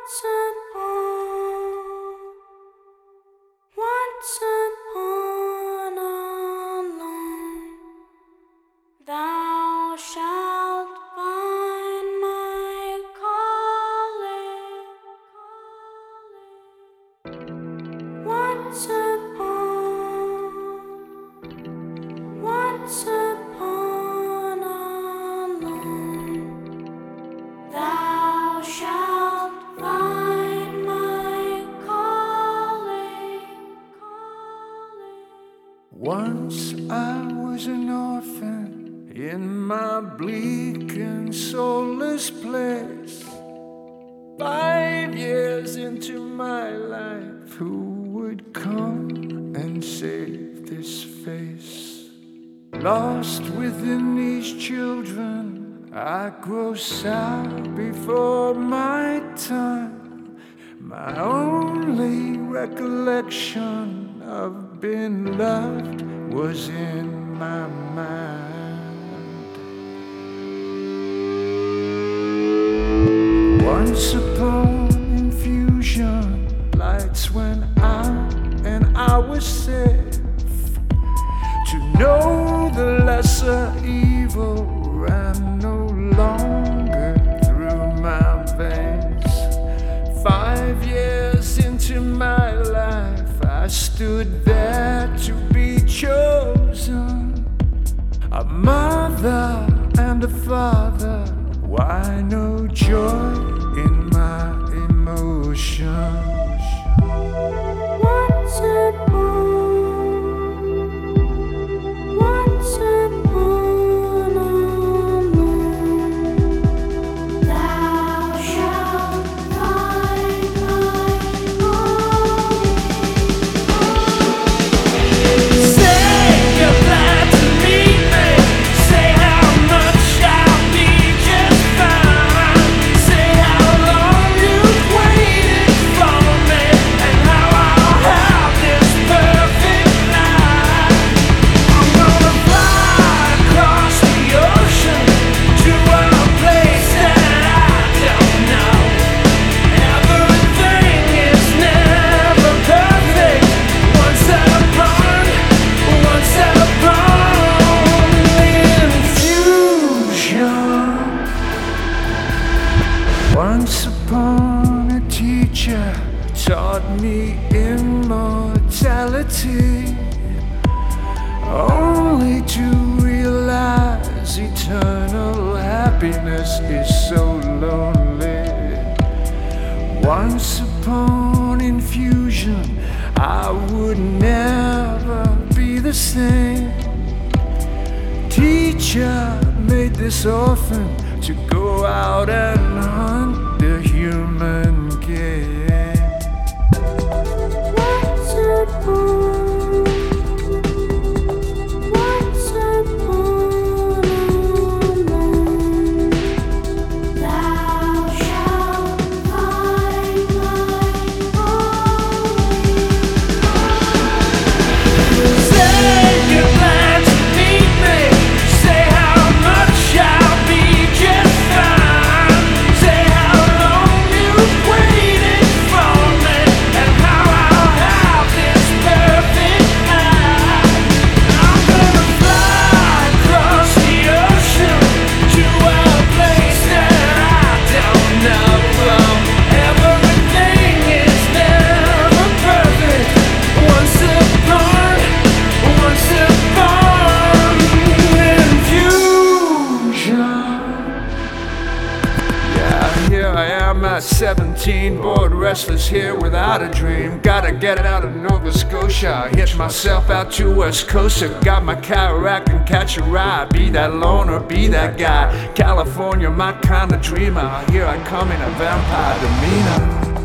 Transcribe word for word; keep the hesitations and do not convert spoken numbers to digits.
Once upon, once upon a land, thou shalt find my calling. Once upon, once upon a land, thou shalt find my calling. Once I was an orphan in my bleak and soulless place. Five years into my life, who would come and save this face? Lost within these children, I grow sour before my time. My only recollection of being loved was in my mind. Once upon infusion, lights went out and I was safe. To know the lesser evil ran no longer through my veins. Five years into my life, I stood there to be chosen. A mother and a father, why no joy in my emotions? Once upon, once upon a land, thou shalt find my calling. Say you're glad to meet me. Say how much I'll be just fine. Say how long you've waited for me, and how I'll have this perfect life. I'm gonna fly across the ocean to a place that I don't know. Everything is never perfect. Once upon, once upon infusion. Once upon a teacher taught me immortality, only to realize eternal happiness is so lonely. Once upon infusion, I would never be the same. Teacher made this orphan to go out and hunt the human game. Once upon, once upon a land, thou shalt find my calling. Say you're glad to meet me. Say how much I'll be just fine. Say how long you've waited for me, and how I'll have this perfect life. I'm gonna fly across the ocean to a place that I don't know. Everything is never perfect. Once upon, once upon infusion. Yeah, here I am at seventeen, bored, restless here without a dream. Gotta get out of Nova Scotia, hitch myself out to West Coast. I got my cataract and catch a ride. Be that loner, be that guy. California, my kind of dreamer. Here I come in a vampire demeanor.